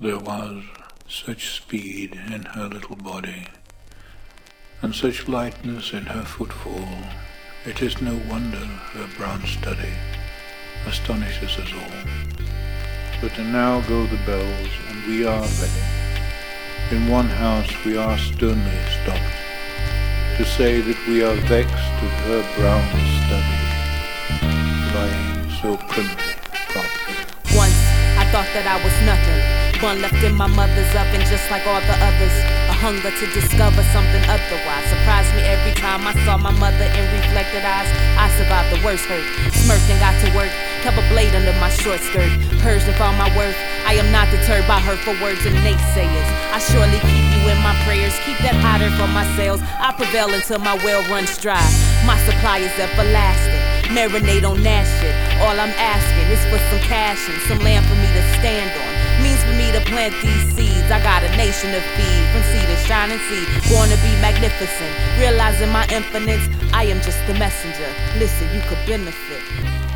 There was such speed in her little body, and such lightness in her footfall, it is no wonder her brown study astonishes us all. But now go the bells, and we are ready. In one house we are sternly stopped, to say that we are vexed at her brown study, lying so primly propped. Once I thought that I was nothing, one left in my mother's oven just like all the others. A hunger to discover something otherwise surprised me every time I saw my mother in reflected eyes. I survived the worst hurt, smirked and got to work, kept a blade under my short skirt, purged and found my worth. I am not deterred by hurtful words and naysayers. I surely keep you in my prayers, keep that hotter for my sails. I prevail until my well runs dry. My supply is everlasting, marinate on that shit. All I'm asking is for some cash and some land for me to stand on. Means for me to plant these seeds. I got a nation to feed, from sea to shining sea. Born to be magnificent, realizing my infinite. I am just the messenger. Listen, you could benefit.